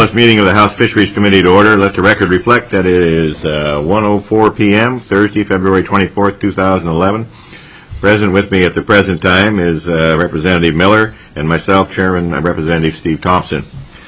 this meeting of the House Fisheries Committee to order. Let the record reflect that it is 1:04 p.m., Thursday, February 24th, 2011. Present with me at the present time is Representative Miller and myself, Chairman Representative Steve Thompson.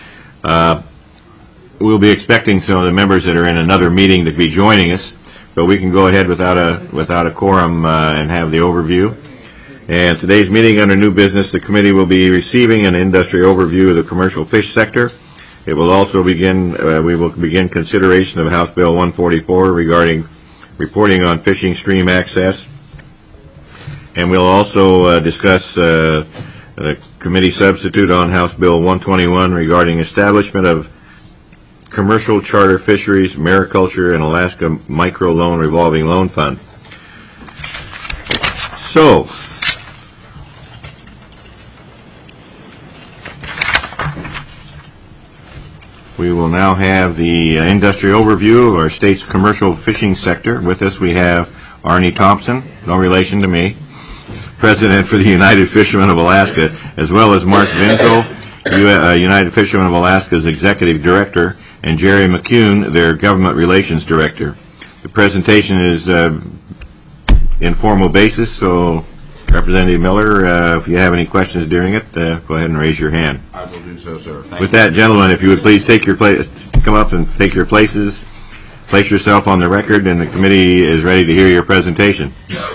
We'll be expecting some of the members that are in another meeting to be joining us, but we can go ahead without a quorum and have the overview. And today's meeting under new business, the committee will be receiving an industry overview of the commercial fish sector. It will also begin, we will begin consideration of House Bill 144 regarding reporting on fishing stream access. And we'll also discuss the committee substitute on House Bill 121 regarding establishment of commercial charter fisheries, mariculture, and Alaska microloan revolving loan fund. So, we will now have the industry overview of our state's commercial fishing sector. With us we have Arnie Thompson, no relation to me, President for the United Fishermen of Alaska, as well as Mark Vinzel, United Fishermen of Alaska's Executive Director, and Jerry McCune, their Government Relations Director. The presentation is informal basis, so Representative Miller, if you have any questions during it, go ahead and raise your hand. I will do so, sir. With that, gentlemen, if you would please take your place, come up and take your places, place yourself on the record, and the committee is ready to hear your presentation.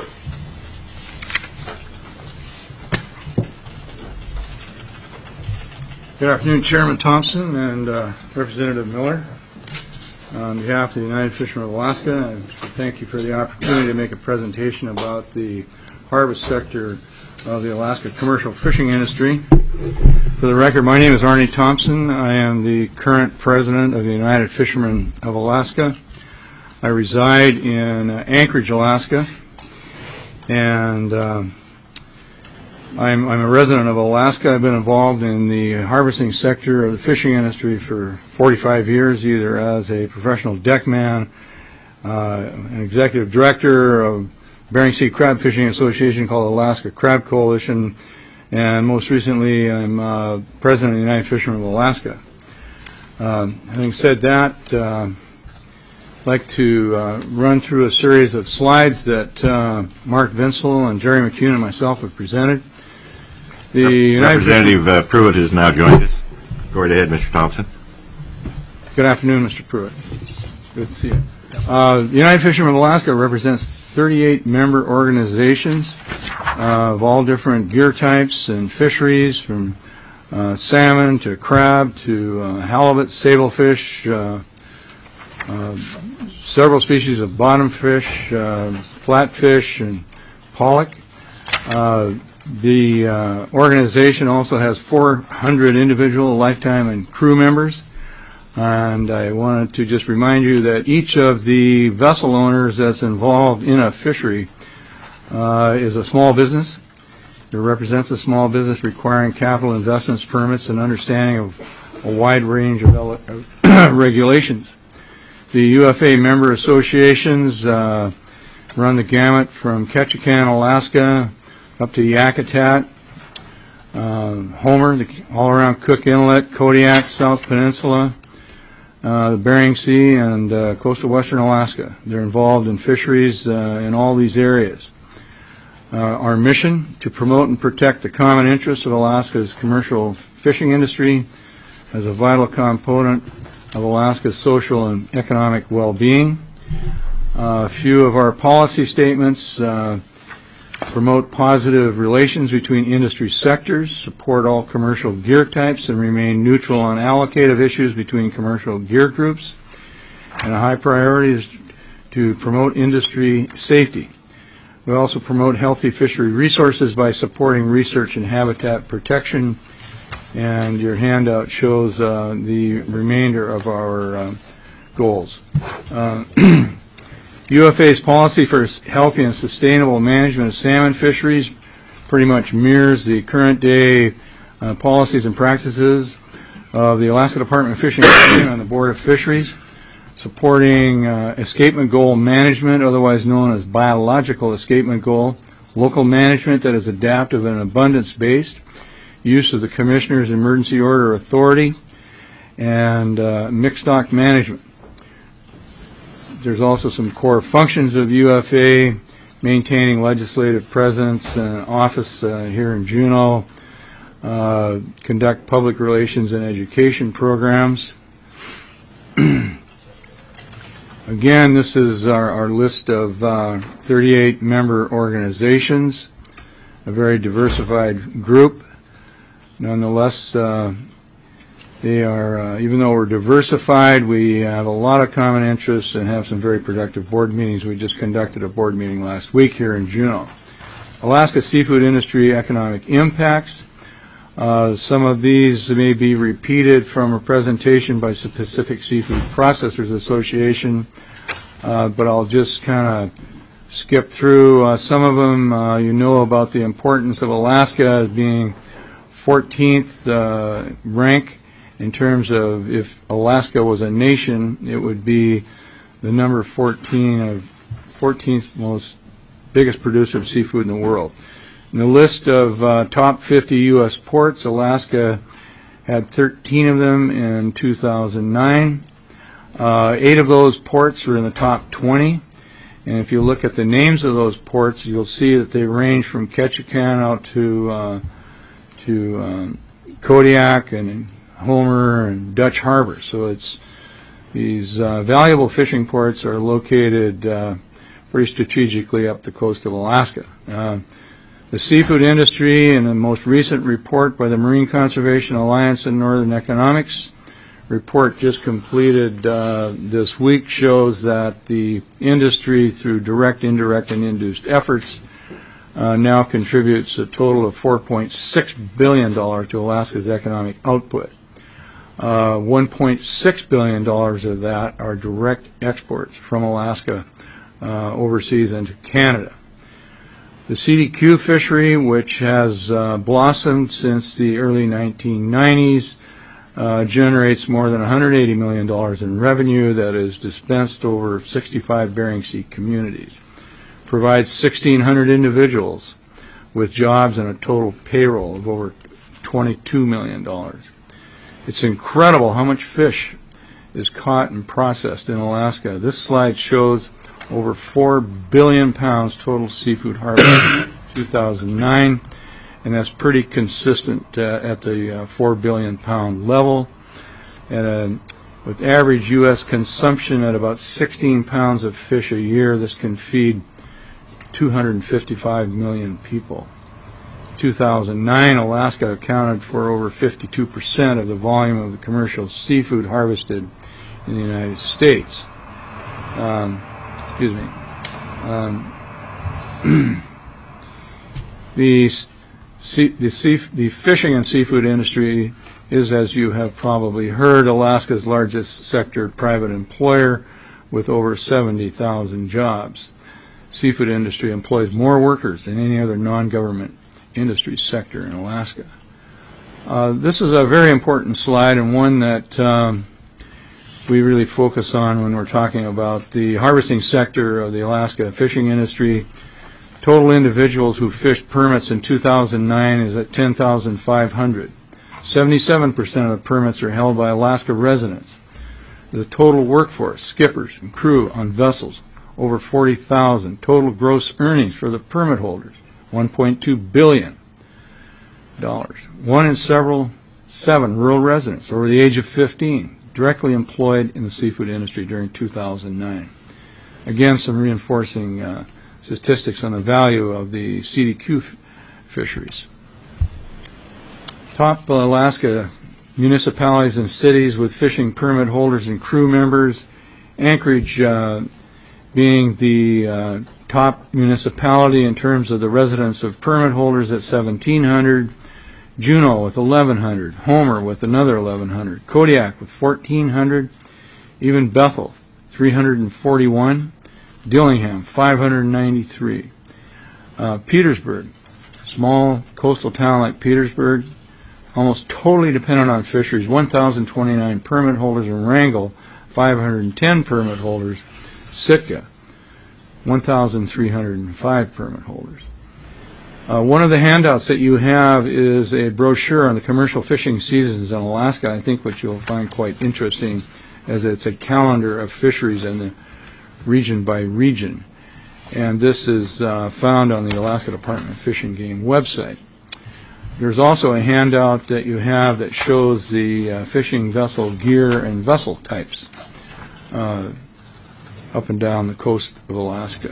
Good afternoon, Chairman Thompson and Representative Miller. On behalf of the United Fishermen of Alaska, I thank you for the opportunity to make a presentation about the harvest sector of the Alaska commercial fishing industry. For the record, my name is Arnie Thompson. I am the current president of the United Fishermen of Alaska. I reside in Anchorage, Alaska, and I'm a resident of Alaska. I've been involved in the harvesting sector of the fishing industry for 45 years, either as a professional deckman, an executive director of Bering Sea Crab Fishing Association called Alaska Crab Coalition, and most recently I'm president of the United Fishermen of Alaska. Having said that, I'd like to run through a series of slides that Mark Vinzel and Jerry McCune and myself have presented. Representative Pruitt has now joined us. Go right ahead, Mr. Thompson. Good afternoon, Mr. Pruitt. Good to see you. The United Fishermen of Alaska represents 38 member organizations of all different gear types and fisheries, from salmon to crab to halibut, sablefish, several species of bottom fish, flatfish, and pollock. The organization also has 400 individual, lifetime, and crew members. And I wanted to just remind you that each of the vessel owners that's involved in a fishery is a small business. It represents a small business requiring capital investments, permits, and understanding of a wide range of regulations. The UFA member associations run the gamut from Ketchikan, Alaska, up to Yakutat, Homer, the all-around Cook Inlet, Kodiak, South Peninsula, the Bering Sea, and coastal western Alaska. They're involved in fisheries in all these areas. Our mission, to promote and protect the common interests of Alaska's commercial fishing industry as a vital component of Alaska's social and economic well-being. A few of our policy statements: promote positive relations between industry sectors, support all commercial gear types, and remain neutral on allocative issues between commercial gear groups. And a high priority is to promote industry safety. We also promote healthy fishery resources by supporting research and habitat protection. And your handout shows the remainder of our goals. UFA's policy for healthy and sustainable management of salmon fisheries pretty much mirrors the current day policies and practices of the Alaska Department of Fishing and the Board of Fisheries, supporting escapement goal management, otherwise known as biological escapement goal, local management that is adaptive and abundance-based, use of the Commissioner's Emergency Order Authority, and mixed stock management. There's also some core functions of UFA, maintaining legislative presence and office here in Juneau, conduct public relations and education programs. Again, this is our list of 38 member organizations, a very diversified group. Nonetheless, they are, even though we're diversified, we have a lot of common interests and have some very productive board meetings. We just conducted a board meeting last week here in Juneau. Alaska seafood industry economic impacts. Some of these may be repeated from a presentation by Pacific Seafood Processors Association, but I'll just kind of skip through some of them. You know about the importance of Alaska as being 14th rank in terms of, if Alaska was a nation, it would be the number 14th most biggest producer of seafood in the world. In the list of top 50 U.S. ports, Alaska had 13 of them in 2009. 8 of those ports were in the top 20. And if you look at the names of those ports, you'll see that they range from Ketchikan out to Kodiak and Homer and Dutch Harbor. So it's these valuable fishing ports are located pretty strategically up the coast of Alaska. The seafood industry, in the most recent report by the Marine Conservation Alliance and Northern Economics report just completed this week, shows that the industry, through direct, indirect, and induced efforts, now contributes a total of $4.6 billion to Alaska's economic output. $1.6 billion of that are direct exports from Alaska overseas into Canada. The CDQ fishery, which has blossomed since the early 1990s, generates more than $180 million in revenue that is dispensed over 65 Bering Sea communities. Provides 1,600 individuals with jobs and a total payroll of over $22 million. It's incredible how much fish is caught and processed in Alaska. This slide shows over 4 billion pounds total seafood harvest in 2009, and that's pretty consistent at the 4 billion pound level. And with average U.S. consumption at about 16 pounds of fish a year, this can feed 255 million people. 2009, Alaska accounted for over 52% of the volume of the commercial seafood harvested in the United States. The fishing and seafood industry is, as you have probably heard, Alaska's largest sector private employer with over 70,000 jobs. Seafood industry employs more workers than any other non-government industry sector in Alaska. This is a very important slide, and one that we really focus on when we're talking about the harvesting sector of the Alaska fishing industry. Total individuals who fished permits in 2009 is at 10,500. 77% of the permits are held by Alaska residents. The total workforce, skippers and crew on vessels, over 40,000. Total gross earnings for the permit holders, $1.2 billion. 1 in 7 rural residents over the age of 15 directly employed in the seafood industry during 2009. Again, some reinforcing statistics on the value of the CDQ fisheries. Top Alaska municipalities and cities with fishing permit holders and crew members. Anchorage being the top municipality in terms of the residents of permit holders at 1,700. Juneau with 1,100. Homer with another 1,100. Kodiak with 1,400. Even Bethel, 341. Dillingham, 593. Petersburg, small coastal town like Petersburg, almost totally dependent on fisheries, 1,029 permit holders. In Wrangell, 510 permit holders. Sitka, 1,305 permit holders. One of the handouts that you have is a brochure on the commercial fishing seasons in Alaska, I think, which you'll find quite interesting, as it's a calendar of fisheries in the region by region. And this is found on the Alaska Department of Fish and Game website. There's also a handout that you have that shows the fishing vessel gear and vessel types up and down the coast of Alaska.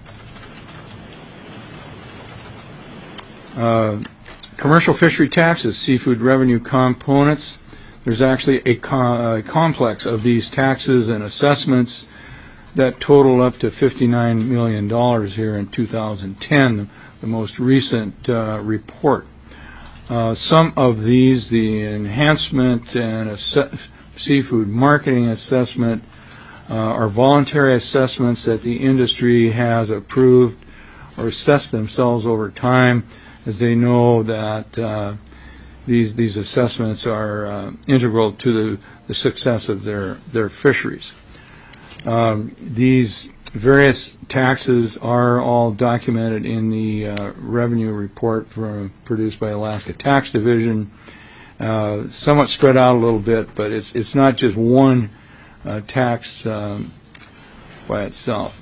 Commercial fishery taxes, seafood revenue components. There's actually a complex of these taxes and assessments that total up to $59 million here in 2010, the most recent report. Some of these, the enhancement and seafood marketing assessment, are voluntary assessments that the industry has approved or assessed themselves over time, as they know that these assessments are integral to the success of their fisheries. These various taxes are all documented in the revenue report produced by Alaska Tax Division, somewhat spread out a little bit, but it's not just one tax by itself.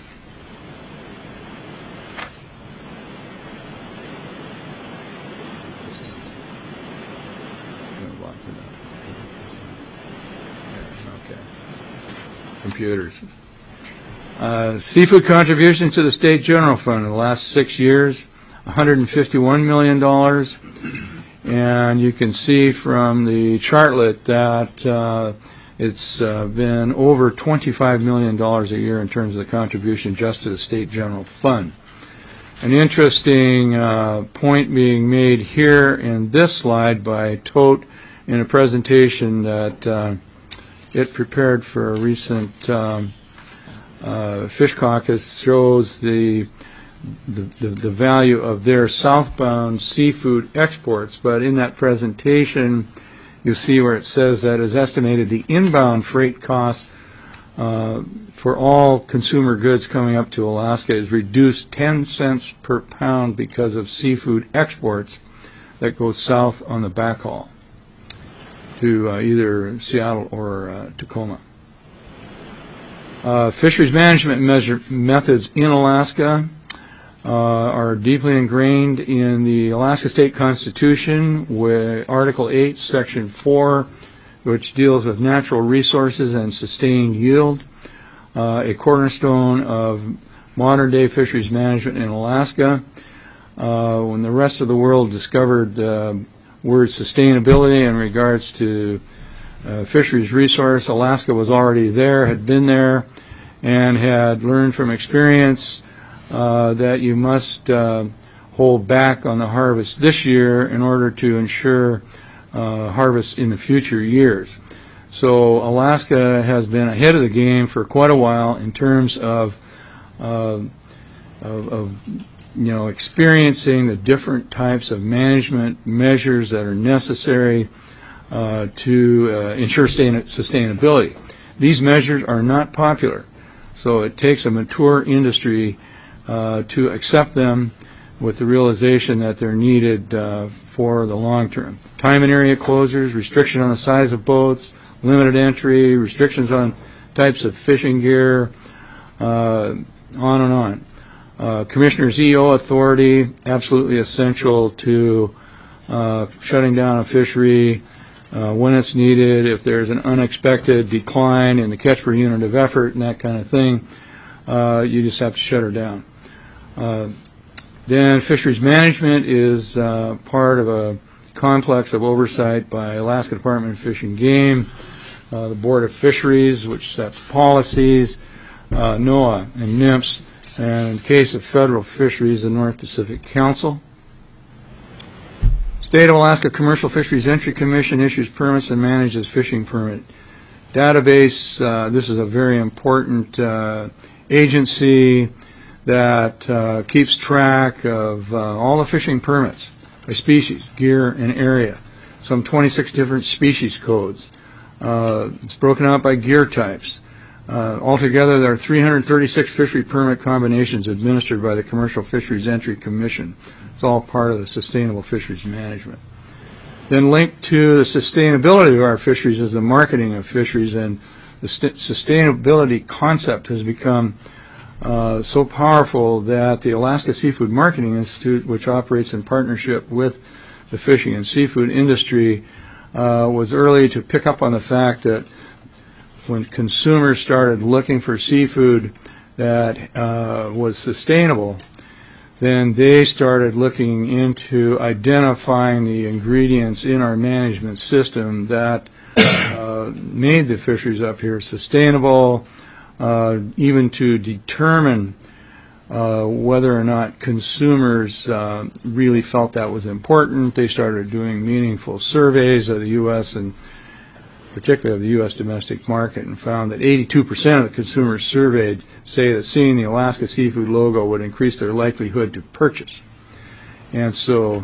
Computers. Seafood contributions to the state general fund in the last 6 years, $151 million, and you can see from the chartlet that it's been over $25 million a year in terms of the contribution just to the state general fund. An interesting point being made here in this slide by Tote in a presentation that it prepared for a recent Fish Caucus shows the value of their southbound seafood exports, but in that presentation you see where it says that is estimated the inbound freight cost for all consumer goods coming up to Alaska is reduced 10 cents per pound because of seafood exports that go south on the backhaul to either Seattle or Tacoma. Fisheries management methods in Alaska are deeply ingrained in the Alaska State Constitution, with Article 8, Section 4, which deals with natural resources and sustained yield, a cornerstone of modern-day fisheries management in Alaska. When the rest of the world discovered word sustainability in regards to fisheries resource, Alaska was already there, had been there, and had learned from experience that you must hold back on the harvest this year in order to ensure harvest in the future years. So Alaska has been ahead of the game for quite a while in terms of experiencing the different types of management measures that are necessary to ensure sustainability. These measures are not popular, so it takes a mature industry to accept them with the realization that they're needed for the long term. Time and area closures, restriction on the size of boats, limited entry, restrictions on types of fishing gear, on and on. Commissioner's EO authority, absolutely essential to shutting down a fishery when it's needed, if there's an unexpected decline in the catch per unit of effort and that kind of thing, you just have to shut her down. Then fisheries management is part of a complex of oversight by Alaska Department of Fish and Game, the Board of Fisheries, which sets policies, NOAA and NMFS, and in the case of federal fisheries, the North Pacific Council. State of Alaska Commercial Fisheries Entry Commission issues permits and manages fishing permit database. This is a very important agency that keeps track of all the fishing permits by species, gear, and area. Some 26 different species codes. It's broken out by gear types. Altogether, there are 336 fishery permit combinations administered by the Commercial Fisheries Entry Commission. It's all part of the sustainable fisheries management. Then linked to the sustainability of our fisheries is the marketing of fisheries, and the sustainability concept has become so powerful that the Alaska Seafood Marketing Institute, which operates in partnership with the fishing and seafood industry, was early to pick up on the fact that when consumers started looking for seafood that was sustainable, then they started looking into identifying the ingredients in our management system that made the fisheries up here sustainable, even to determine whether or not consumers really felt that was important. They started doing meaningful surveys of the U.S. and particularly of the U.S. domestic market, and found that 82% of the consumers surveyed say that seeing the Alaska Seafood logo would increase their likelihood to purchase. And so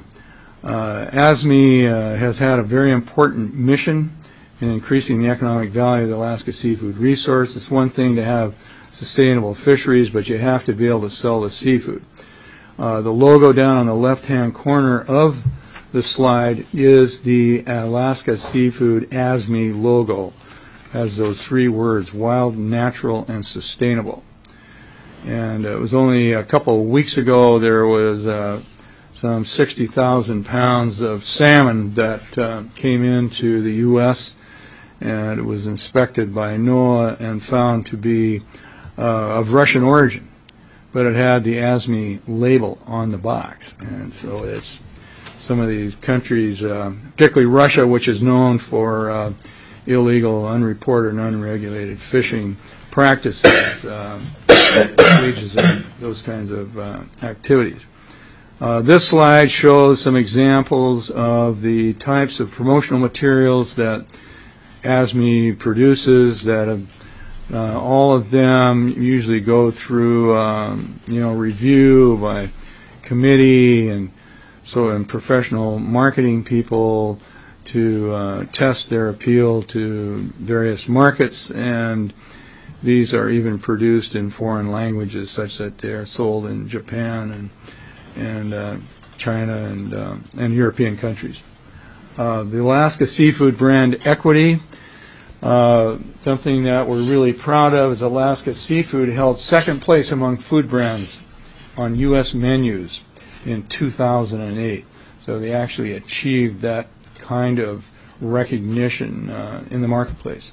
ASME has had a very important mission in increasing the economic value of the Alaska seafood resource. It's one thing to have sustainable fisheries, but you have to be able to sell the seafood. The logo down on the left-hand corner of the slide is the Alaska Seafood ASME logo. It has those three words: wild, natural, and sustainable. And it was only a couple of weeks ago there was some 60,000 pounds of salmon that came into the U.S., and it was inspected by NOAA and found to be of Russian origin, but it had the ASME label on the box. And so it's some of these countries, particularly Russia, which is known for illegal, unreported, and unregulated fishing practices, engages in those kinds of activities. This slide shows some examples of the types of promotional materials that ASME produces that have all of them usually go through review by committee and professional marketing people to test their appeal to various markets, and these are even produced in foreign languages such that they are sold in Japan and China and European countries. The Alaska Seafood brand equity, something that we're really proud of, is Alaska Seafood held second place among food brands on U.S. menus in 2008. So they actually achieved that kind of recognition in the marketplace.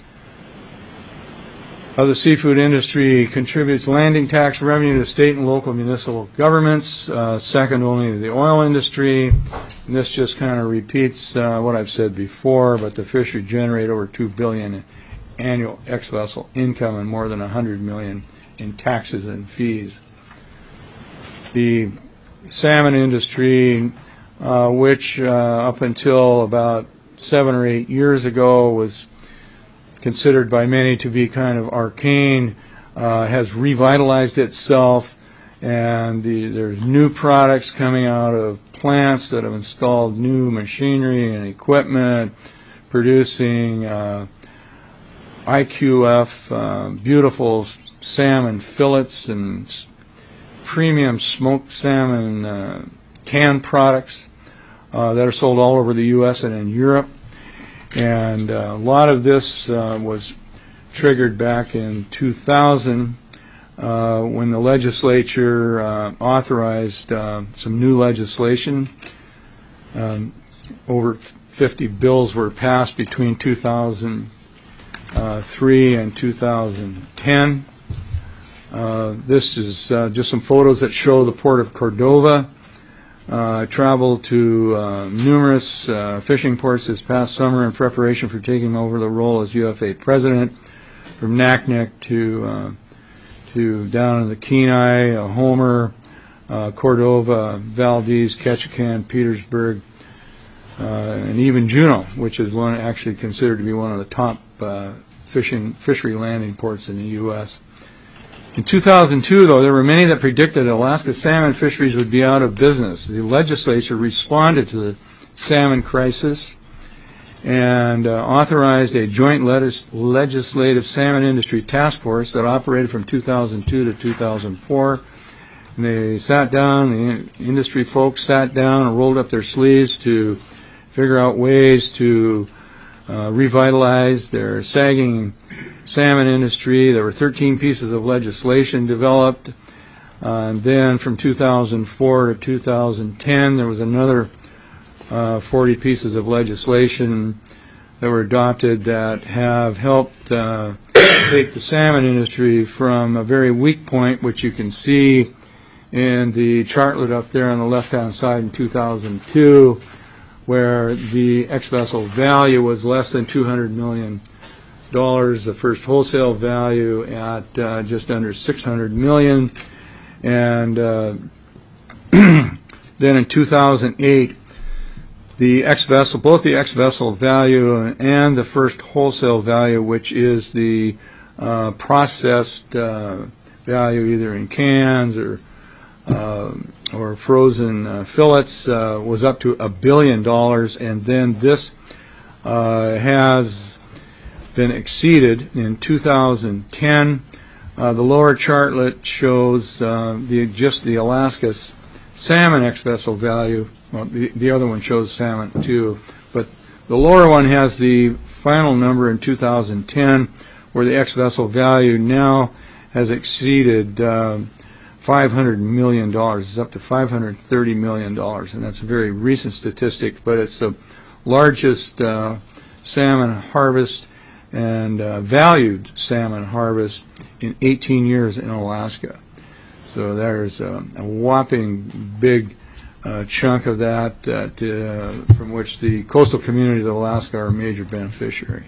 The seafood industry contributes landing tax revenue to state and local municipal governments, second only to the oil industry. And this just kind of repeats what I've said before, but the fishery generate over $2 billion in annual ex-vessel income and more than $100 million in taxes and fees. The salmon industry, which up until about 7 or 8 years ago was considered by many to be kind of arcane, has revitalized itself, and there's new products coming out of plants that have installed new machinery and equipment, producing IQF, beautiful salmon fillets and premium smoked salmon canned products that are sold all over the U.S. and in Europe. And a lot of this was triggered back in 2000 when the legislature authorized some new legislation. Over 50 bills were passed between 2003 and 2010. This is just some photos that show the port of Cordova. I traveled to numerous fishing ports this past summer in preparation for taking over the role as UFA president, from Naknek to down in the Kenai, Homer, Cordova, Valdez, Ketchikan, Petersburg, and even Juneau, which is one actually considered to be one of the top fishery landing ports in the U.S. In 2002, though, there were many that predicted Alaska salmon fisheries would be out of business. The legislature responded to the salmon crisis and authorized a joint legislative salmon industry task force that operated from 2002 to 2004. And they sat down, the industry folks sat down and rolled up their sleeves to figure out ways to revitalize their sagging salmon industry. There were 13 pieces of legislation developed. And then from 2004 to 2010, there was another 40 pieces of legislation that were adopted that have helped take the salmon industry from a very weak point, which you can see in the chartlet up there on the left-hand side in 2002, where the ex-vessel value was less than $200 million, the first wholesale value at just under $600 million. And then in 2008, both the ex-vessel value and the first wholesale value, which is the processed value either in cans or frozen fillets, was up to $1 billion, and then this has been exceeded in 2010. The lower chartlet shows just the Alaska salmon ex-vessel value. Well, the other one shows salmon too, but the lower one has the final number in 2010, where the ex-vessel value now has exceeded $500 million. It's up to $530 million, and that's a very recent statistic, but it's the largest salmon harvest and valued salmon harvest in 18 years in Alaska. So there's a whopping big chunk of that from which the coastal communities of Alaska are a major beneficiary.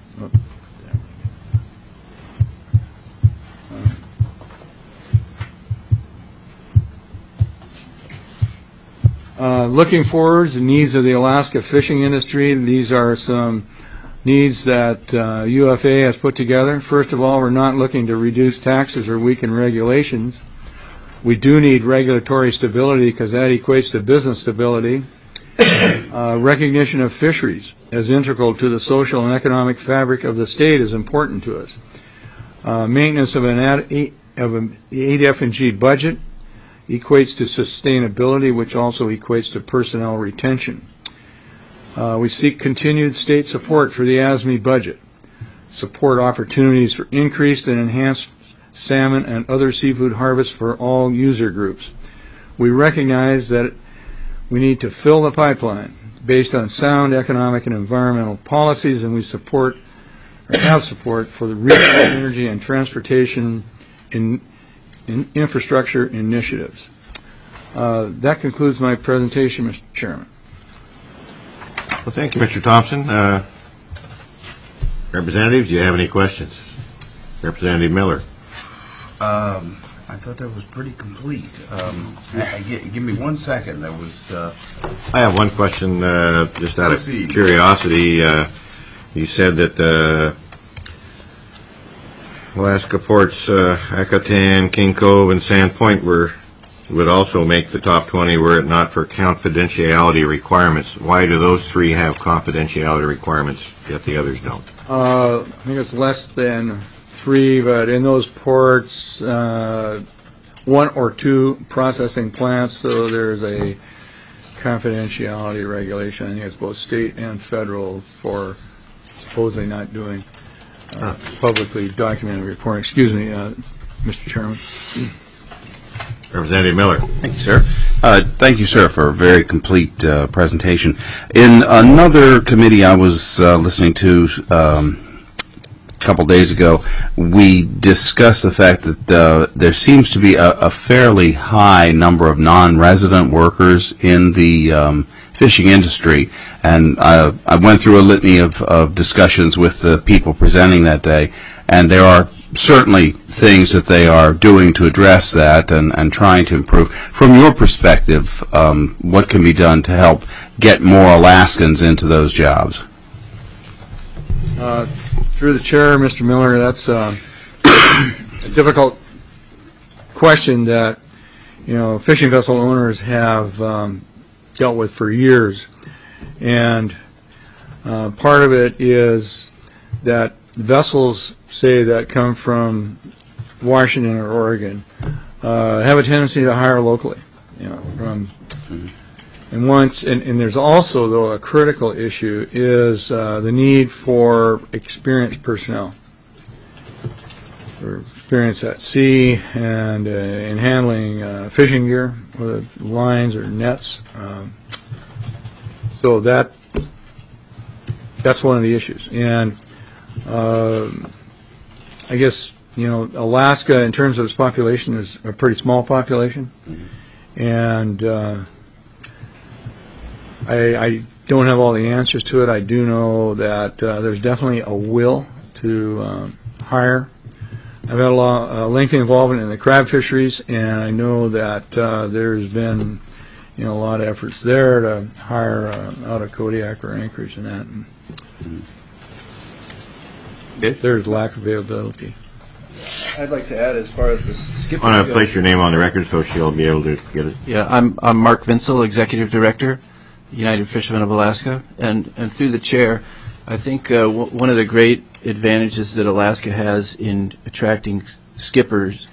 Looking forward, the needs of the Alaska fishing industry. These are some needs that UFA has put together. First of all, we're not looking to reduce taxes or weaken regulations. We do need regulatory stability because that equates to business stability. Recognition of fisheries as integral to the social and economic fabric of the state is important to us. Maintenance of an 8F&G budget equates to sustainability, which also equates to personnel retention. We seek continued state support for the ASME budget, support opportunities for increased and enhanced salmon and other seafood harvests for all user groups. We recognize that we need to fill the pipeline based on sound economic and environmental policies, and we support or have support for the regional energy and transportation in infrastructure initiatives. That concludes my presentation, Mr. Chairman. Well, thank you, Mr. Thompson. Representatives, do you have any questions? Representative Miller. I thought that was pretty complete. Give me 1 second. That was. I have one question, just out of curiosity. You said that Alaska ports, Acatan, King Cove, and Sand Point would also make the top 20 were it not for confidentiality requirements. Why do those three have confidentiality requirements, yet the others don't? I think it's less than 3, but in those ports, 1 or 2 processing plants, so there's a confidentiality regulation. I think it's both state and federal for supposedly not doing publicly documented reporting. Excuse me, Mr. Chairman. Representative Miller. Thank you, sir. Thank you, sir, for a very complete presentation. In another committee I was listening to a couple days ago, we discussed the fact that there seems to be a fairly high number of non-resident workers in the fishing industry, and I went through a litany of discussions with the people presenting that day, and there are certainly things that they are doing to address that and trying to improve. From your perspective, what can be done to help get more Alaskans into those jobs? Through the chair, Mr. Miller, that's a difficult question that fishing vessel owners have dealt with for years, and part of it is that vessels, say, that come from Washington or Oregon have a tendency to hire locally, from. And there's also, though, a critical issue is the need for experienced personnel, for experience at sea and in handling fishing gear, whether lines or nets. So that's one of the issues. And I guess, Alaska, in terms of its population, is a pretty small population. And I don't have all the answers to it. I do know that there's definitely a will to hire. I've had a lengthy involvement in the crab fisheries, and I know that there's been a lot of efforts there to hire out of Kodiak or Anchorage and that. And there's lack of availability. I'd like to add, as far as the skipper. I want to place your name on the record so she'll be able to get it. Yeah, I'm Mark Vinsel, Executive Director, United Fishermen of Alaska, and through the chair, I think one of the great advantages that Alaska has in attracting skippers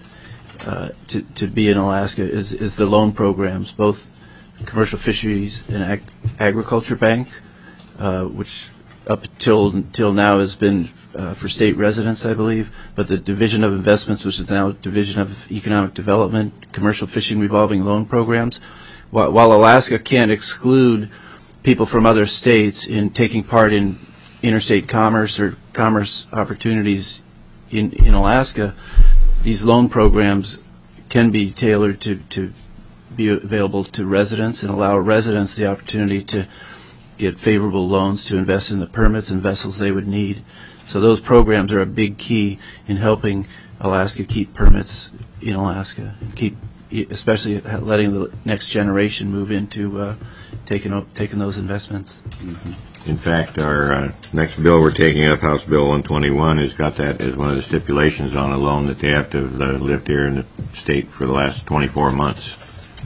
to be in Alaska is the loan programs, both Commercial Fisheries and Agriculture Bank, which up till now has been for state residents, I believe, but the Division of Investments, which is now Division of Economic Development, Commercial Fishing Revolving Loan Programs. While Alaska can't exclude people from other states in taking part in interstate commerce or commerce opportunities in Alaska, these loan programs can be tailored to be available to residents and allow residents the opportunity to get favorable loans to invest in the permits and vessels they would need. So those programs are a big key in helping Alaska keep permits in Alaska, and especially letting the next generation move into taking those investments. Mm-hmm. In fact, our next bill we're taking up, House Bill 121, has got that as one of the stipulations on a loan, that they have to have lived here in the state for the last 24 months.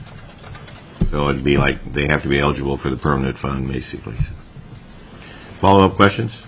So it'd be like they have to be eligible for the permanent fund, basically. Follow-up questions?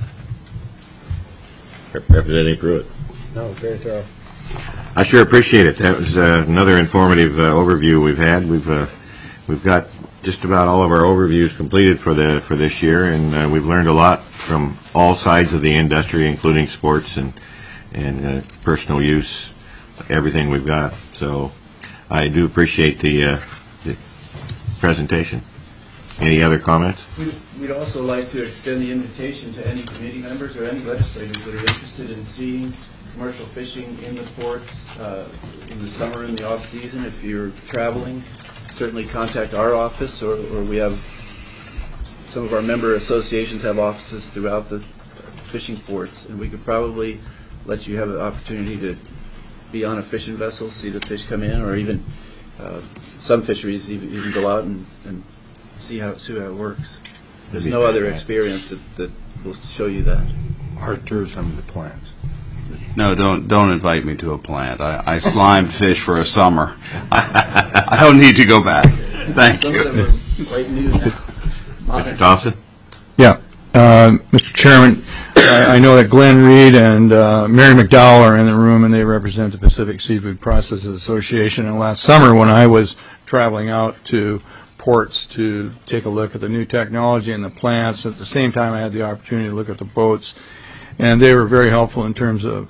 Representative Pruitt. No, very thorough. I sure appreciate it. That was another informative overview we've had. We've got just about all of our overviews completed for this year, and we've learned a lot from all sides of the industry, including sports and personal use, everything we've got. So I do appreciate the presentation. Any other comments? We'd also like to extend the invitation to any committee members or any legislators that are interested in seeing commercial fishing in the ports in the summer and the off season. If you're traveling, certainly contact our office, or we have some of our member associations have offices throughout the fishing ports, and we could probably let you have an opportunity to be on a fishing vessel, see the fish come in, or even some fisheries even go out and see how it works. There's no other experience that will show you that. Art tours some of the plants. No, don't invite me to a plant. I slimed fish for a summer. I don't need to go back. Thank you. Some of them are quite new now. Mr. Thompson? Yeah, Mr. Chairman, I know that Glenn Reed and Mary McDowell are in the room, and they represent the Pacific Seafood Processors Association. And last summer, when I was traveling out to ports to take a look at the new technology and the plants, at the same time I had the opportunity to look at the boats, and they were very helpful in terms of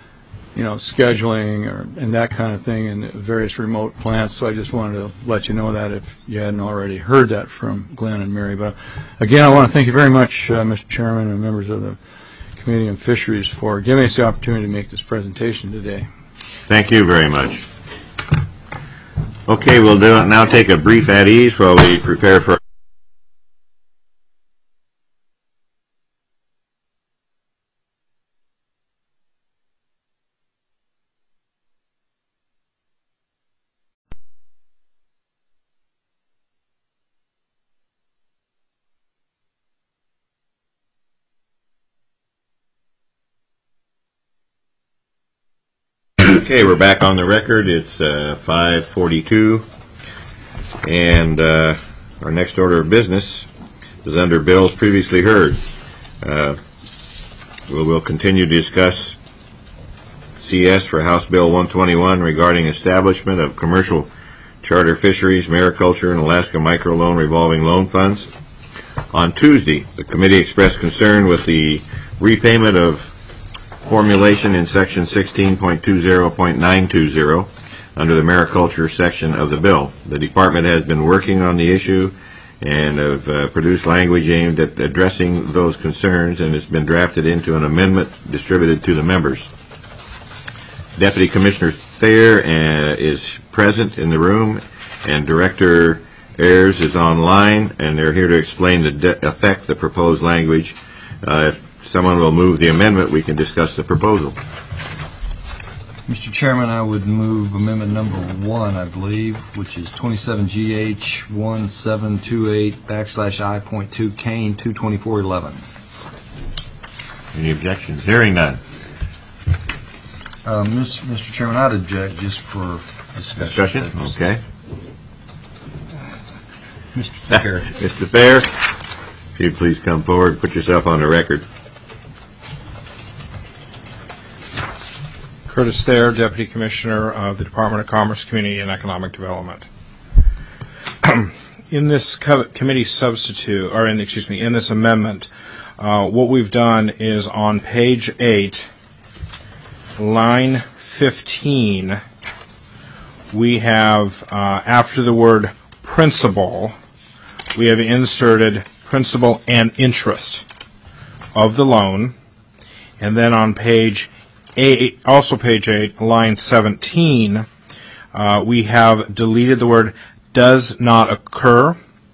scheduling and that kind of thing in various remote plants. So I just wanted to let you know that if you hadn't already heard that from Glenn and Mary. But again, I want to thank you very much, Mr. Chairman and members of the Committee on Fisheries, for giving us the opportunity to make this presentation today. Thank you very much. Okay, we'll now take a brief at ease while we prepare for Okay, we're back on the record. It's 5:42, and our next order of business is under bills previously heard. We'll continue to discuss CS for House Bill 121 regarding establishment of commercial charter fisheries, mariculture, and Alaska microloan revolving loan funds. On Tuesday, the committee expressed concern with the repayment of formulation in Section 16.20.920 under the mariculture section of the bill. The department has been working on the issue and have produced language aimed at addressing those concerns, and it's been drafted into an amendment distributed to the members. Deputy Commissioner Thayer is present in the room, and Director Ayers is online, and they're here to explain the effect the proposed language. If someone will move the amendment, we can discuss the proposal. Mr. Chairman, I would move amendment number 1, I believe, which is 27GH1728 / I.2 Kane 22411. Any objections? Hearing none. Mr. Chairman, I'd object just for discussion. Okay. Mr. Thayer. Mr. Thayer, if you'd please come forward, put yourself on the record. Curtis Thayer, Deputy Commissioner of the Department of Commerce, Community and Economic Development. In this committee substitute, or in this amendment, what we've done is on page 8, line 15, we have, after the word principal, we have inserted principal and interest of the loan. And then on page 8, also page 8, line 17, we have deleted the word does not accrue,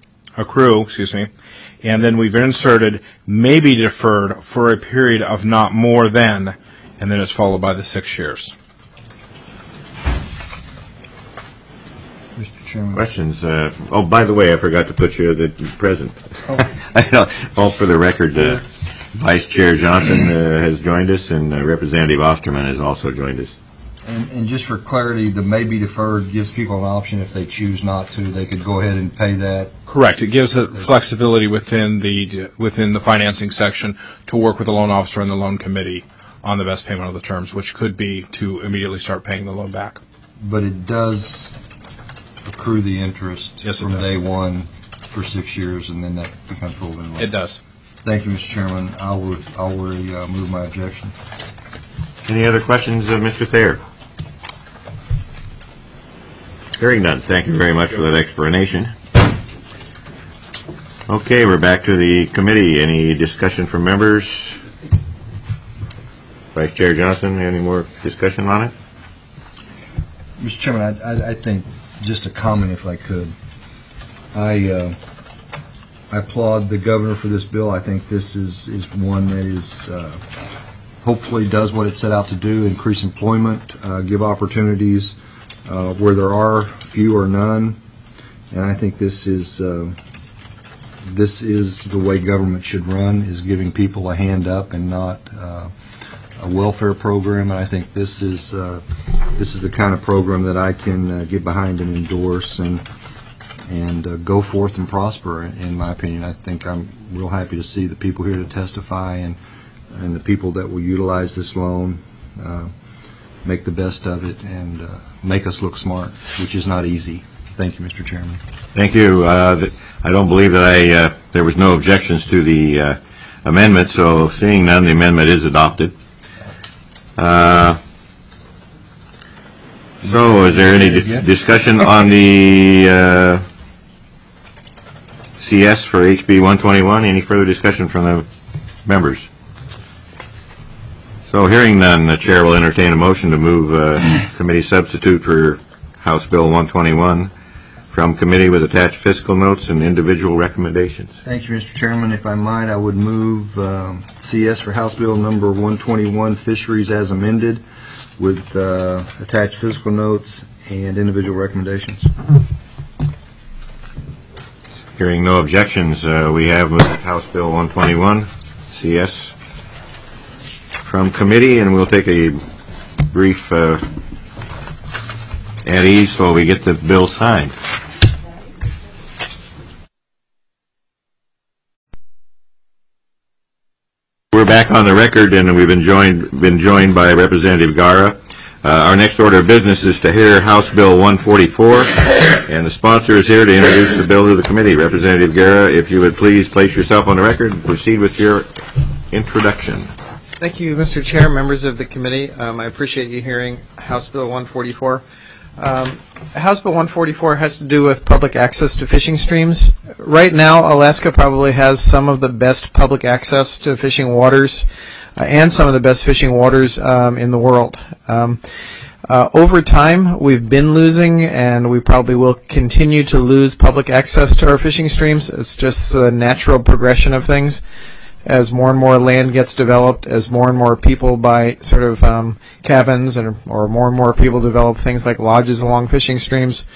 and then we've inserted may be deferred for a period of not more than, and then it's followed by the 6 years. Mr. Chairman. Questions? Oh, by the way, I forgot to put you the present. All for the record, Vice Chair Johnson has joined us, and Representative Osterman has also joined us. And just for clarity, the may be deferred gives people an option if they choose not to. They could go ahead and pay that. Correct. It gives it flexibility within the financing section to work with the loan officer and the loan committee on the best payment of the terms, which could be to immediately start paying the loan back. But it does accrue the interest from day one for 6 years, and then that becomes rolled in. It does. Thank you, Mr. Chairman. I'll move my objection. Any other questions of Mr. Thayer? Hearing none. Thank you very much for that explanation. Okay, we're back to the committee. Any discussion from members? Vice Chair Johnson, any more discussion on it? Mr. Chairman, I think just a comment, if I could. I applaud the governor for this bill. I think this is one that is hopefully does what it set out to do: increase employment, give opportunities where there are few or none. And I think this is the way government should run: is giving people a hand up and not a welfare program. And I think this is the kind of program that I can get behind and endorse and go forth and prosper, in my opinion. I think I'm real happy to see the people here to testify and the people that will utilize this loan make the best of it and make us look smart, which is not easy. Thank you, Mr. Chairman. Thank you. I don't believe that there was no objections to the amendment, so seeing none, the amendment is adopted. So is there any discussion on the CS for HB 121? Any further discussion from the members? So hearing none, the chair will entertain a motion to move committee substitute for House Bill 121 from committee with attached fiscal notes and individual recommendations. Thank you, Mr. Chairman. If I might, I would move CS for House Bill number 121, fisheries as amended, with attached fiscal notes and individual recommendations. Hearing no objections, we have moved House Bill 121, CS, from committee, and we'll take a brief at ease while we get the bill signed. We're back on the record, and we've been joined by Representative Gara Our next order of business is to hear House Bill 144, and the sponsor is here to introduce the bill to the committee. Representative Guerra, if you would please place yourself on the record and proceed with your introduction. Thank you, Mr. Chair, members of the committee. I appreciate you hearing House Bill 144. House Bill 144 has to do with public access to fishing streams. Right now, Alaska probably has some of the best public access to fishing waters and some of the best fishing waters in the world. Over time, we've been losing, and we probably will continue to lose public access to our fishing streams. It's just the natural progression of things. As more and more land gets developed, as more and more people buy sort of cabins, or more and more people develop things like lodges along fishing streams,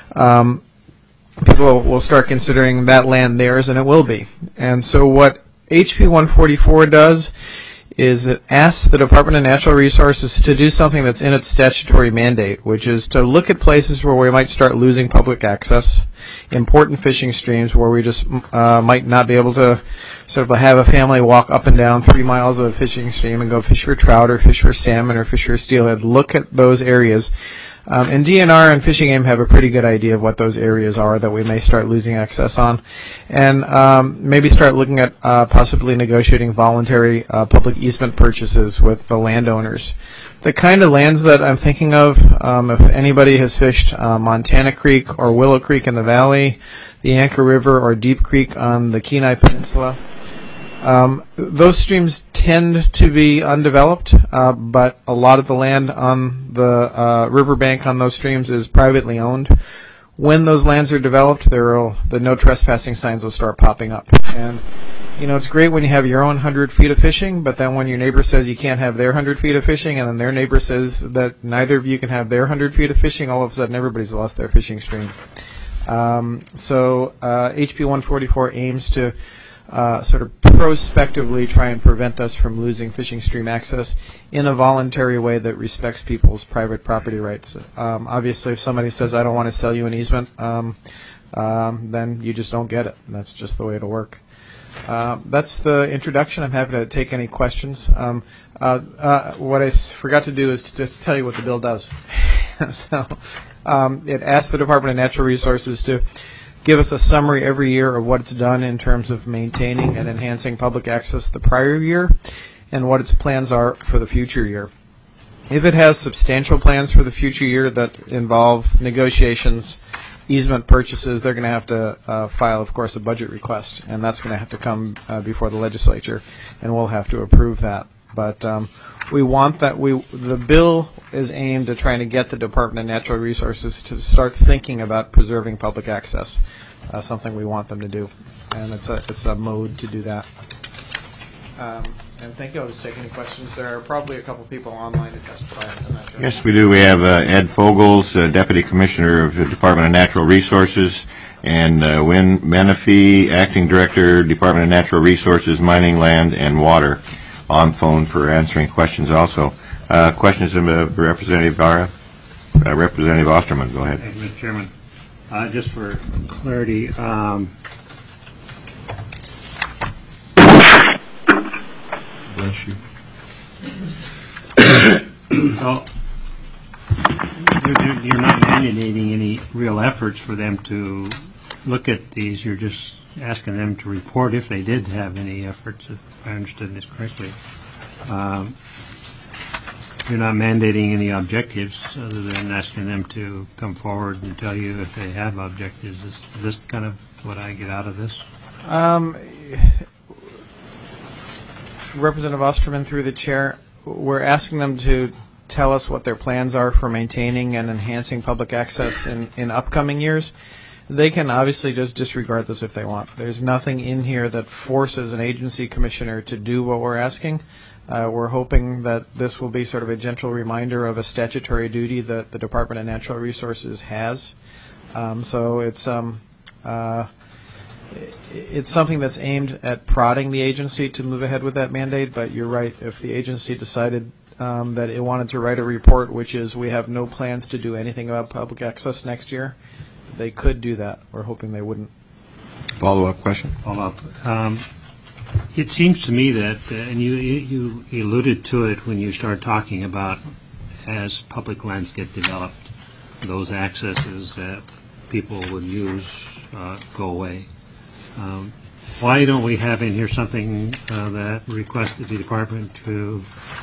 people will start considering that land theirs, and it will be. And so what HB 144 does is it asks the Department of Natural Resources to do something that's in its statutory mandate, which is to look at places where we might start losing public access, important fishing streams where we just might not be able to sort of have a family walk up and down 3 miles of a fishing stream and go fish for trout or fish for salmon or fish for steelhead. Look at those areas. And DNR and Fishing Game have a pretty good idea of what those areas are that we may start losing access on, and maybe start looking at possibly negotiating voluntary public easement purchases with the landowners. The kind of lands that I'm thinking of, if anybody has fished Montana Creek or Willow Creek in the valley, the Anchor River or Deep Creek on the Kenai Peninsula, those streams tend to be undeveloped, but a lot of the land on the riverbank on those streams is privately owned. When those lands are developed, the no trespassing signs will start popping up. And it's great when you have your own 100 feet of fishing, but then when your neighbor says you can't have their 100 feet of fishing, and then their neighbor says that neither of you can have their 100 feet of fishing, all of a sudden everybody's lost their fishing stream. So HB 144 aims to sort of prospectively try and prevent us from losing fishing stream access in a voluntary way that respects people's private property rights. Obviously, if somebody says, I don't want to sell you an easement, then you just don't get it. That's just the way it'll work. That's the introduction. I'm happy to take any questions. What I forgot to do is to tell you what the bill does. So it asks the Department of Natural Resources to give us a summary every year of what it's done in terms of maintaining and enhancing public access the prior year and what its plans are for the future year. If it has substantial plans for the future year that involve negotiations, easement purchases, they're going to have to file, of course, a budget request, and that's going to have to come before the legislature, and we'll have to approve that. But we want that. The bill is aimed at trying to get the Department of Natural Resources to start thinking about preserving public access, something we want them to do, and it's a mode to do that. And thank you. I'll just take any questions. There are probably a couple people online to testify. Yes, we do. We have Ed Fogels, Deputy Commissioner of the Department of Natural Resources, and Wynn Menifee, Acting Director, Department of Natural Resources, Mining, Land, and Water, on phone for answering questions also. Questions of Representative Guerra? Representative Osterman, go ahead. Thank you, Mr. Chairman. Just for clarity, Bless you. well, you're not mandating any real efforts for them to look at these. You're just asking them to report if they did have any efforts, if I understood this correctly. You're not mandating any objectives other than asking them to come forward and tell you if they have objectives. Is this kind of what I get out of this? Representative Osterman, through the chair, we're asking them to tell us what their plans are for maintaining and enhancing public access in upcoming years. They can obviously just disregard this if they want. There's nothing in here that forces an agency commissioner to do what we're asking. We're hoping that this will be sort of a gentle reminder of a statutory duty that the Department of Natural Resources has. So it's something that's aimed at prodding the agency to move ahead with that mandate, but you're right. If the agency decided that it wanted to write a report, which is we have no plans to do anything about public access next year, they could do that. We're hoping they wouldn't. Follow-up question? Follow-up. It seems to me that, and you alluded to it when you started talking about as public lands get developed, those accesses that people would use go away. Why don't we have in here something that requested the department to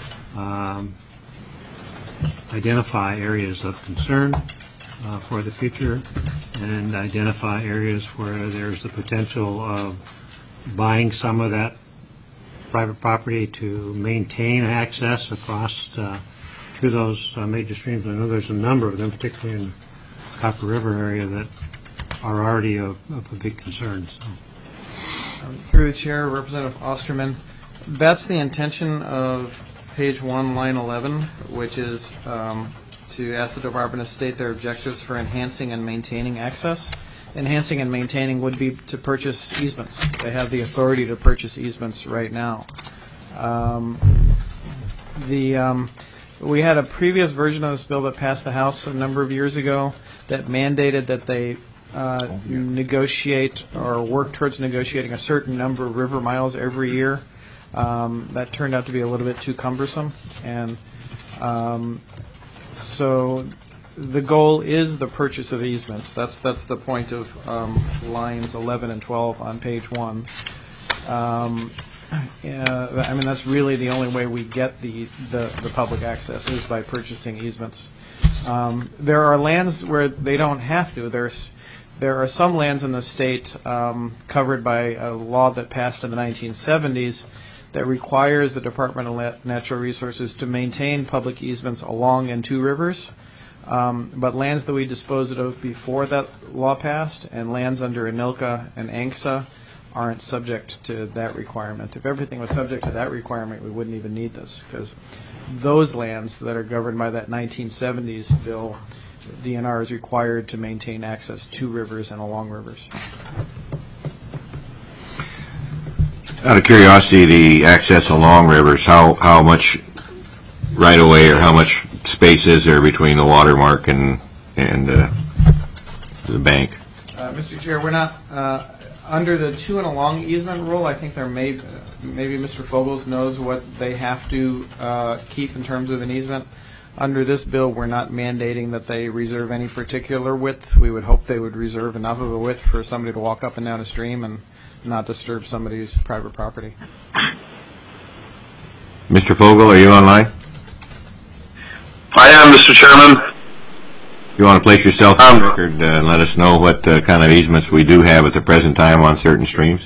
identify areas of concern for the future and identify areas where there's the potential of buying some of that private property to maintain access across to those major streams? I know there's a number of them, particularly in the Copper River area, that are already of a big concern. So. Through the chair, Representative Osterman, that's the intention of page 1, line 11, which is to ask the department to state their objectives for enhancing and maintaining access. Enhancing and maintaining would be to purchase easements. They have the authority to purchase easements right now. We had a previous version of this bill that passed the House a number of years ago that mandated that they negotiate or work towards negotiating a certain number of river miles every year. That turned out to be a little bit too cumbersome, and so the goal is the purchase of easements. That's the point of lines 11 and 12 on page 1. I mean, that's really the only way we get the public access is by purchasing easements. There are lands where they don't have to. There are some lands in the state covered by a law that passed in the 1970s that requires the Department of Natural Resources to maintain public easements along and to rivers. But lands that we disposed of before that law passed and lands under ANILCA and ANCSA aren't subject to that requirement. If everything was subject to that requirement, we wouldn't even need this, because those lands that are governed by that 1970s bill, DNR is required to maintain access to rivers and along rivers. Out of curiosity, the access along rivers, how much right of way or how much space is there between the watermark and the bank? Mr. Chair, we're not under the to and along easement rule. I think there maybe Mr. Fogels knows what they have to keep in terms of an easement. Under this bill, we're not mandating that they reserve any particular width. We would hope they would reserve enough of a width for somebody to walk up and down a stream and not disturb somebody's private property. Mr. Fogel, are you online? I am, Mr. Chairman. You want to place yourself on the record and let us know what kind of easements we do have at the present time on certain streams?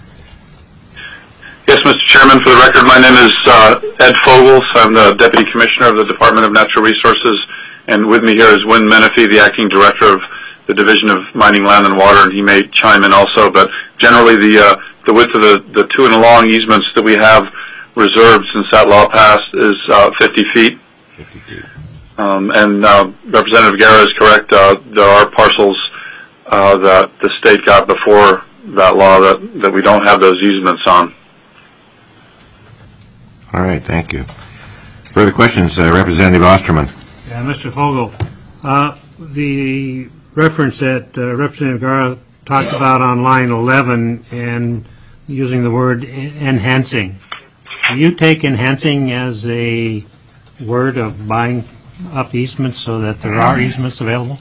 Yes, Mr. Chairman. For the record, my name is Ed Fogels. I'm the Deputy Commissioner of the Department of Natural Resources, and with me here is Wynn Menifee, the Acting Director of the Division of Mining, Land, and Water, and he may chime in also. But generally, the width of the to and along easements that we have reserved since that law passed is 50 feet. 50 feet. And Representative Guerra is correct. There are parcels that the state got before that law that we don't have those easements on. All right, thank you. Further questions, Representative Osterman? Yeah, Mr. Fogel, the reference that Representative Guerra talked about on line 11 and using the word enhancing. Do you take enhancing as a word of buying up easements so that there are easements available?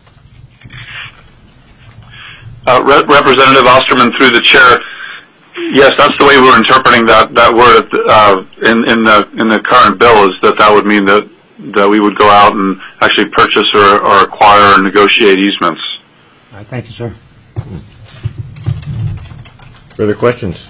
Representative Osterman, through the chair, yes, that's the way we're interpreting that word in the current bill, is that would mean that we would go out and actually purchase or acquire or negotiate easements. All right, thank you, sir. Further questions?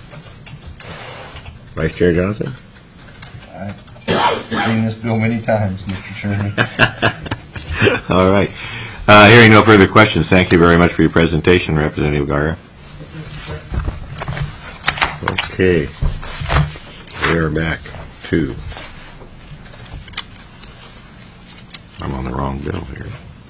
Vice Chair Johnson? I've seen this bill many times, Mr. Chairman. All right. Hearing no further questions, thank you very much for your presentation, Representative Guerra. Okay. We are back to... I'm on the wrong bill here.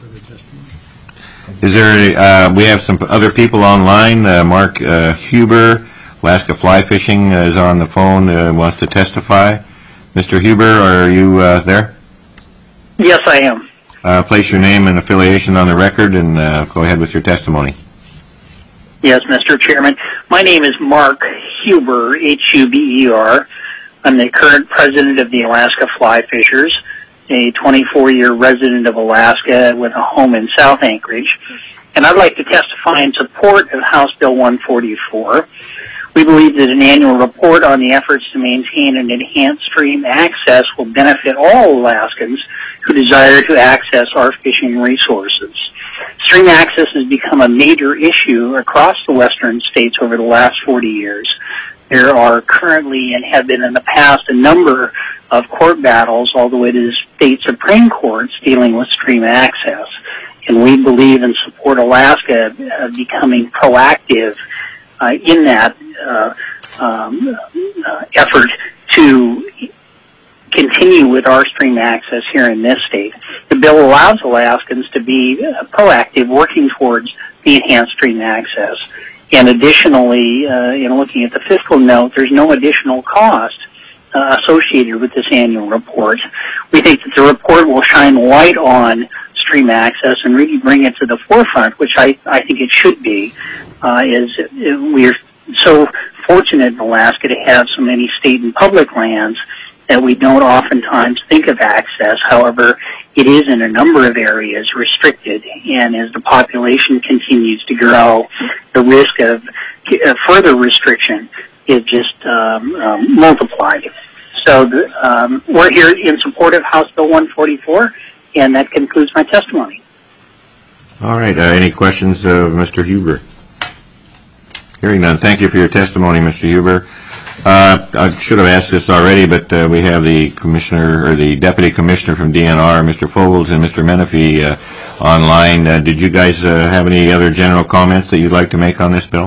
Is there we have some other people online. Mark Huber, Alaska Fly Fishing, is on the phone, wants to testify. Mr. Huber, are you there? Yes, I am. Place your name and affiliation on the record and go ahead with your testimony. Yes, Mr. Chairman. My name is Mark Huber, Huber. I'm the current president of the Alaska Fly Fishers. a 24-year resident of Alaska with a home in South Anchorage, and I'd like to testify in support of House Bill 144. We believe that an annual report on the efforts to maintain and enhance stream access will benefit all Alaskans who desire to access our fishing resources. Stream access has become a major issue across the western states over the last 40 years. There are currently and have been in the past a number of court battles all the way to the state Supreme Courts dealing with stream access. And we believe and support Alaska becoming proactive in that effort to continue with our stream access here in this state. The bill allows Alaskans to be proactive, working towards the enhanced stream access. And additionally, in looking at the fiscal note, there's no additional cost associated with this annual report. We think that the report will shine light on stream access and really bring it to the forefront, which I think it should be. We're so fortunate in Alaska to have so many state and public lands that we don't oftentimes think of access. However, it is in a number of areas restricted, and as the population continues to grow, the risk of further restriction is just multiplied. So we're here in support of House Bill 144, and that concludes my testimony. All right. Any questions of Mr. Huber? Hearing none. Thank you for your testimony, Mr. Huber. I should have asked this already, but we have the commissioner or the deputy commissioner from DNR, Mr. Fogels and Mr. Menifee, online. Did you guys have any other general comments that you'd like to make on this bill?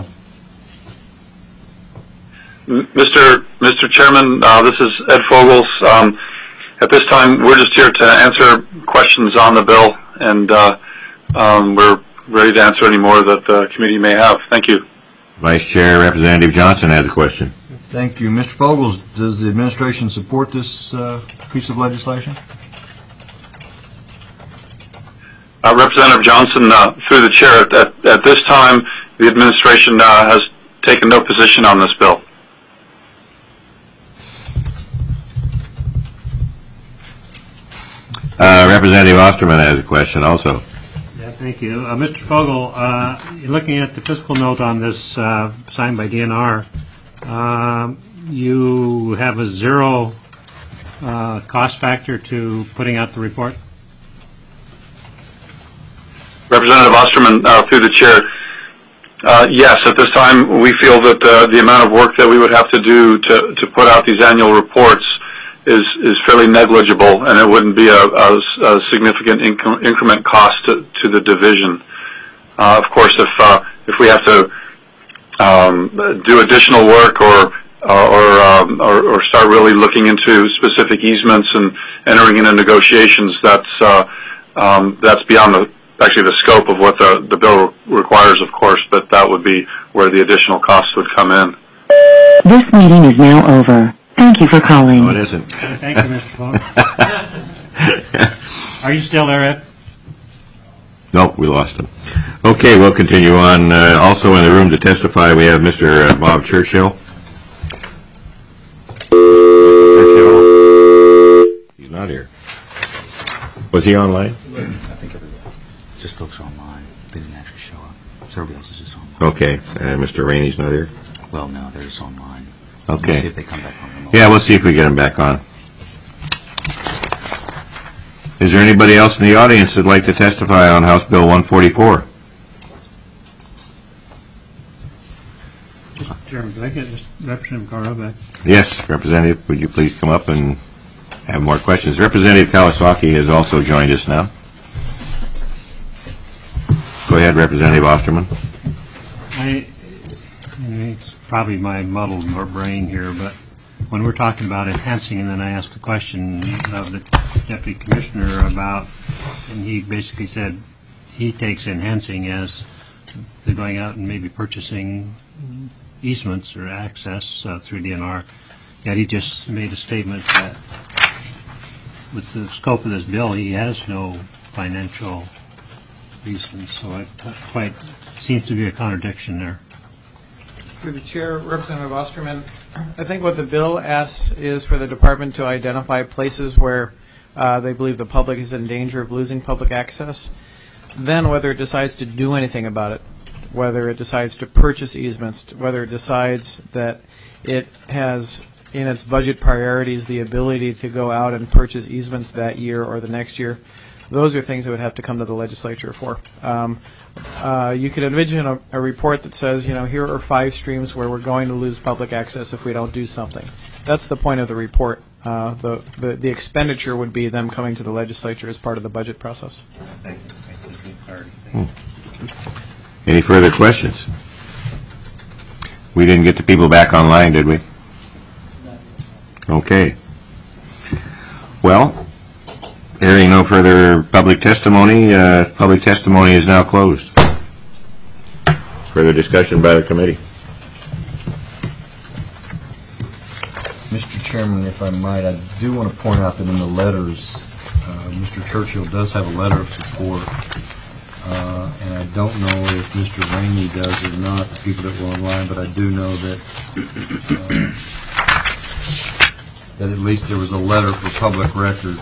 Mr. Chairman, this is Ed Fogels. At this time, we're just here to answer questions on the bill, and we're ready to answer any more that the committee may have. Thank you. Vice Chair Representative Johnson has a question. Thank you. Mr. Fogels, does the administration support this piece of legislation? Representative Johnson, through the chair, at this time, the administration has taken no position on this bill. Representative Osterman has a question also. Yeah, thank you. Mr. Fogel, looking at the fiscal note on this signed by DNR, you have a zero cost factor to putting out the report? Representative Osterman, through the chair, yes, at this time we feel that the amount of work that we would have to do to put out these annual reports is fairly negligible, and it wouldn't be a significant increment cost to the division. Of course, if we have to do additional work or start really looking into specific easements and entering into negotiations, that's beyond the scope of what the bill requires, of course, but that would be where the additional costs would come in. This meeting is now over. Thank you for calling. No, it isn't. Thank you, Mr. Fogel. Are you still there, Ed? Nope, we lost him. Okay, we'll continue on. Also in the room to testify, we have Mr. Bob Churchill. He's not here. Was he online? I think everybody. Just folks are online. They didn't actually show up. So everybody else is just online. Okay, Mr. Rainey's not here? Well, no, they're just online. Okay. We'll see if they come back on. Yeah, we'll see if we get him back on. Is there anybody else in the audience that'd like to testify on House Bill 144? Mr. Chairman, could I get Representative Carl back? Yes, Representative, would you please come up and have more questions? Representative Kawasaki has also joined us now. Go ahead, Representative Osterman. It's probably my muddled brain here, but when we're talking about enhancing, and then I asked the question of the Deputy Commissioner about, and he basically said he takes enhancing as they're going out and maybe purchasing easements or access through DNR. Yet he just made a statement that with the scope of this bill, he has no financial reasons, so it quite seems to be a contradiction there. Through the chair, Representative Osterman, I think what the bill asks is for the department to identify places where they believe the public is in danger of losing public access, then whether it decides to do anything about it, whether it decides to purchase easements, whether it decides that it has in its budget priorities the ability to go out and purchase easements that year or the next year, those are things that would have to come to the legislature for. You could envision a report that says, here are 5 streams where we're going to lose public access if we don't do something. That's the point of the report. The expenditure would be them coming to the legislature as part of the budget process. Thank you. Any further questions? We didn't get the people back online, did we? Okay. Well, hearing no further public testimony is now closed. Further discussion by the committee. Mr. Chairman, if I might, I do want to point out that in the letters, Mr. Churchill does have a letter of support, and I don't know if Mr. Rainey does or not, the people that were online, but I do know that that at least there was a letter for public record.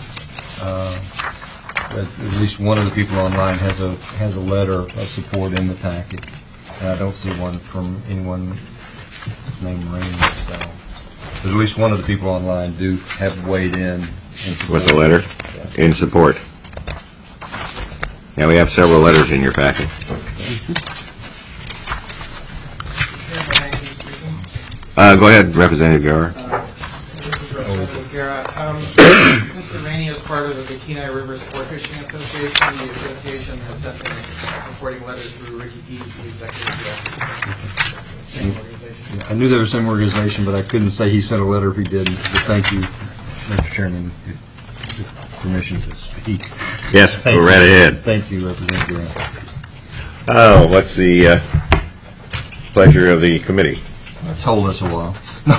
That at least one of the people online has a letter of support in the packet, and I don't see one from anyone named Rainey. So, but at least one of the people online do have weighed in support. With a letter in support. Yeah, we have several letters in your packet. Go ahead, Representative Guerra. Mr. Rainey is part of the Kenai River Sport Fishing Association. The association has sent them supporting letters through Ricky Pease, the executive director. Same organization. I knew there was some organization, but I couldn't say he sent a letter if he didn't. But thank you, Mr. Chairman, for permission to speak. Yes, go right ahead. Thank you, Representative Guerra. Oh, what's the pleasure of the committee? Let's hold this a while.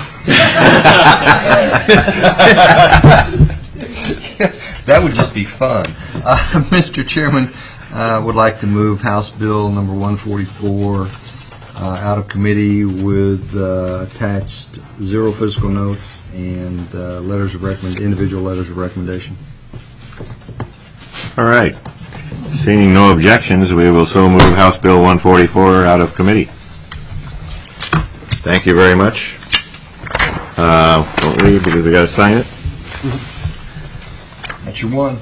That would just be fun. Mr. Chairman, I would like to move House Bill number 144 out of committee with attached 0 fiscal notes and individual letters of recommendation. All right. Seeing no objections, we will so move House Bill 144 out of committee. Thank you very much. Don't leave because we got to sign it. That's your one.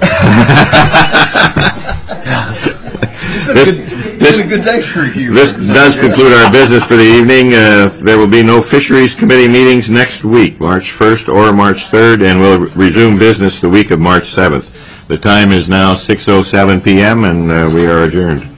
This is a good day for you. This does conclude our business for the evening. There will be no Fisheries Committee meetings next week, March 1st or March 3rd, and we'll resume business the week of March 7th. The time is now 6:07 p.m., and we are adjourned.